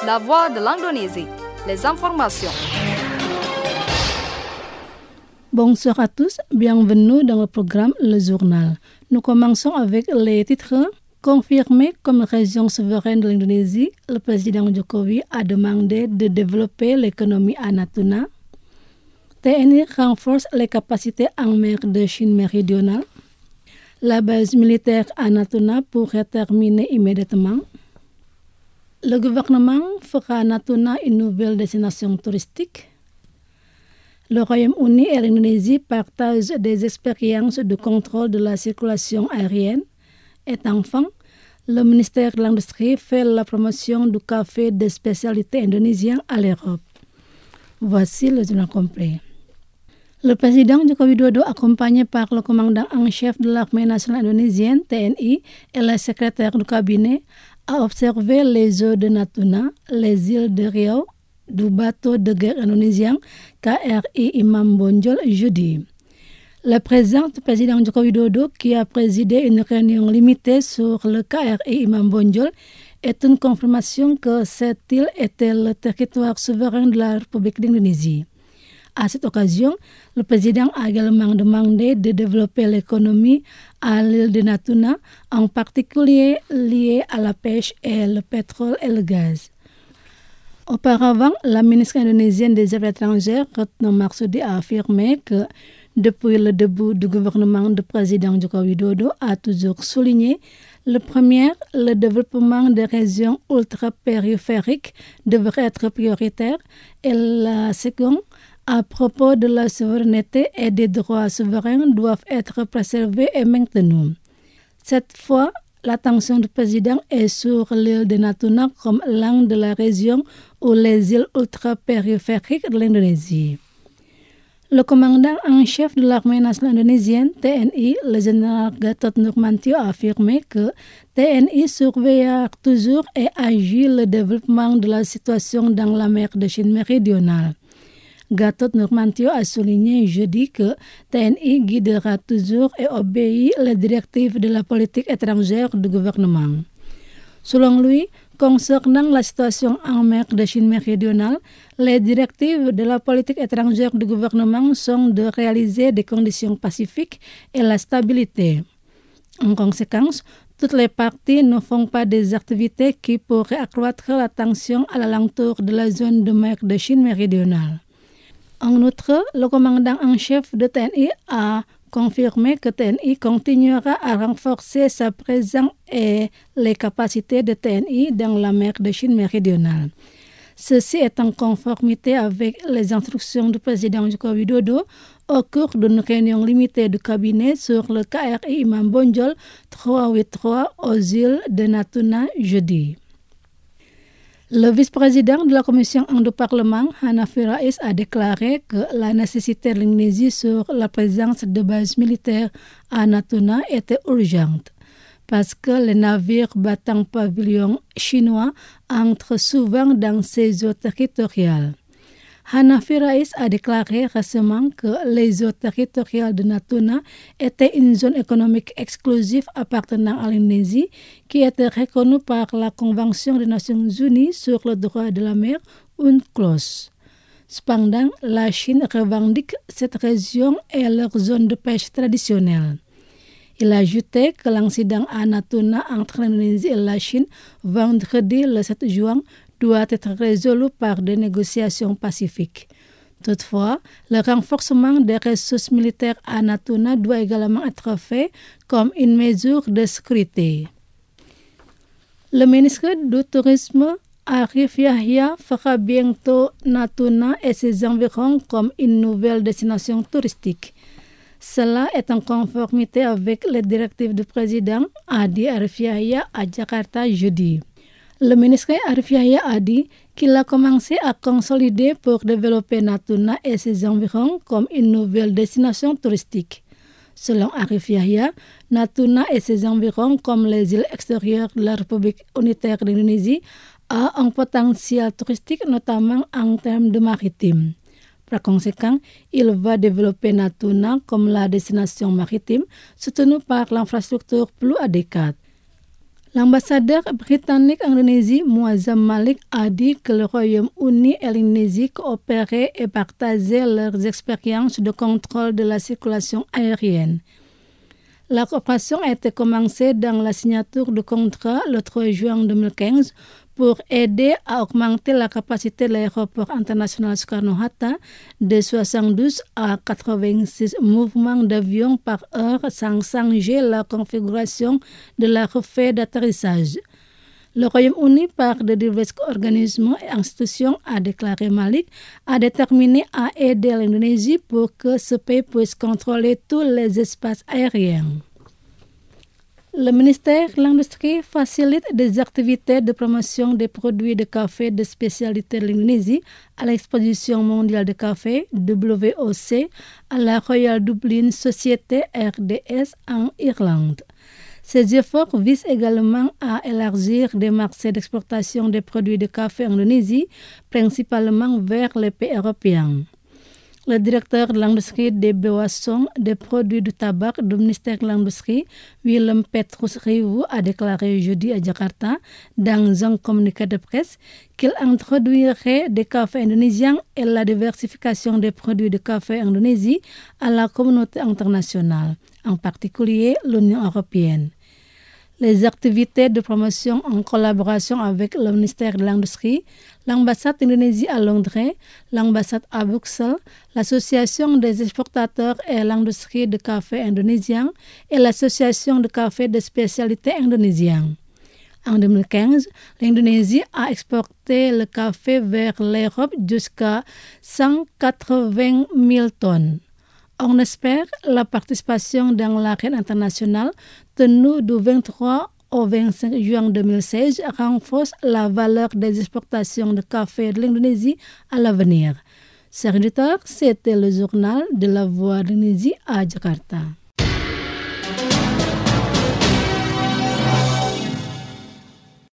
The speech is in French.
la voix de l'Indonésie. Les informations. Bonsoir à tous, bienvenue dans le programme Le Journal. Nous commençons avec les titres. Confirmé comme région souveraine de l'Indonésie, le président Jokowi a demandé de développer l'économie à Natuna. TNI renforce les capacités en mer de Chine méridionale. La base militaire à Natuna pourrait terminer immédiatement. Le gouvernement fera Natuna une nouvelle destination touristique. Le Royaume-Uni et l'Indonésie partagent des expériences de contrôle de la circulation aérienne. Et enfin, le ministère de l'Industrie fait la promotion du café de spécialité indonésien à l'Europe. Voici le journal complet. Le président Joko Widodo, accompagné par le commandant en chef de l'armée nationale indonésienne, TNI, et le secrétaire du cabinet, a observé les eaux de Natuna, les îles de Riau, du bateau de guerre indonésien KRI Imam Bonjol jeudi. Le président Joko Widodo, qui a présidé une réunion limitée sur le KRI Imam Bonjol, est une confirmation que cette île était le territoire souverain de la République d'Indonésie. À cette occasion, le président a également demandé de développer l'économie à l'île de Natuna, en particulier liée à la pêche et le pétrole et le gaz. Auparavant, la ministre indonésienne des Affaires étrangères, Retno Marsudi, a affirmé que depuis le début du gouvernement du président Joko Widodo a toujours souligné le développement des régions ultra-périphériques devrait être prioritaire et la seconde, à propos de la souveraineté et des droits souverains doivent être préservés et maintenus. Cette fois, l'attention du président est sur l'île de Natuna comme l'un de la région ou les îles ultra-périphériques de l'Indonésie. Le commandant en chef de l'armée nationale indonésienne, TNI, le général Gatot Nurmantio, a affirmé que TNI surveille toujours et agit le développement de la situation dans la mer de Chine méridionale. Gatot Nurmantio a souligné jeudi que TNI guidera toujours et obéit les directives de la politique étrangère du gouvernement. Selon lui, concernant la situation en mer de Chine méridionale, les directives de la politique étrangère du gouvernement sont de réaliser des conditions pacifiques et la stabilité. En conséquence, toutes les parties ne font pas des activités qui pourraient accroître la tension à l'alentour de la zone de mer de Chine méridionale. En outre, le commandant en chef de TNI a confirmé que TNI continuera à renforcer sa présence et les capacités de TNI dans la mer de Chine méridionale. Ceci est en conformité avec les instructions du président Joko Widodo au cours d'une réunion limitée du cabinet sur le KRI Imam Bonjol 383 aux îles de Natuna jeudi. Le vice-président de la commission du Parlement, Hanafi Rais, a déclaré que la nécessité de l'Indonésie sur la présence de bases militaires à Natuna était urgente, parce que les navires battant pavillon chinois entrent souvent dans ces eaux territoriales. Hanafi Rais a déclaré récemment que les eaux territoriales de Natuna étaient une zone économique exclusive appartenant à l'Indonésie qui était reconnue par la Convention des Nations Unies sur le droit de la mer, UNCLOS. Cependant, la Chine revendique cette région et leur zone de pêche traditionnelle. Il a ajouté que l'incident à Natuna entre l'Indonésie et la Chine vendredi le 7 juin doit être résolu par des négociations pacifiques. Toutefois, le renforcement des ressources militaires à Natuna doit également être fait comme une mesure de sécurité. Le ministre du Tourisme, Arif Yahya, fera bientôt Natuna et ses environs comme une nouvelle destination touristique. Cela est en conformité avec les directives du président, a dit Arif Yahya à Jakarta jeudi. Le ministre Arif Yahya a dit qu'il a commencé à consolider pour développer Natuna et ses environs comme une nouvelle destination touristique. Selon Arif Yahya, Natuna et ses environs comme les îles extérieures de la République unitaire d'Indonésie a un potentiel touristique notamment en termes de maritime. Par conséquent, il va développer Natuna comme la destination maritime soutenue par l'infrastructure plus adéquate. L'ambassadeur britannique en Indonésie, Muazzam Malik, a dit que le Royaume-Uni et l'Indonésie coopéraient et partageaient leurs expériences de contrôle de la circulation aérienne. La coopération a été commencée dans la signature de contrat le 3 juin 2015 pour aider à augmenter la capacité de l'aéroport international Soekarno-Hatta de 72 à 86 mouvements d'avions par heure sans changer la configuration de la refait d'atterrissage. Le Royaume-Uni, par de divers organismes et institutions, a déclaré Malik, a déterminé à aider l'Indonésie pour que ce pays puisse contrôler tous les espaces aériens. Le ministère de l'Industrie facilite des activités de promotion des produits de café de spécialité de l'Indonésie à l'exposition mondiale de café WOC à la Royal Dublin Society RDS en Irlande. Ces efforts visent également à élargir des marchés d'exportation des produits de café en Indonésie, principalement vers les pays européens. Le directeur de l'industrie des boissons, des produits du tabac du ministère de l'Industrie, Willem Petrus Rieu, a déclaré jeudi à Jakarta, dans un communiqué de presse, qu'il introduirait des cafés indonésiens et la diversification des produits de café en Indonésie à la communauté internationale, en particulier l'Union européenne. Les activités de promotion en collaboration avec le ministère de l'Industrie, l'ambassade d'Indonésie à Londres, l'ambassade à Bruxelles, l'association des exportateurs et l'industrie de café indonésien et l'association de café de spécialité indonésien. En 2015, l'Indonésie a exporté le café vers l'Europe jusqu'à 180 000 tonnes. On espère la participation dans l'arène internationale tenue du 23 au 25 juin 2016 renforce la valeur des exportations de café de l'Indonésie à l'avenir. Chers auditeurs, c'était le journal de la Voix d'Indonésie à Jakarta.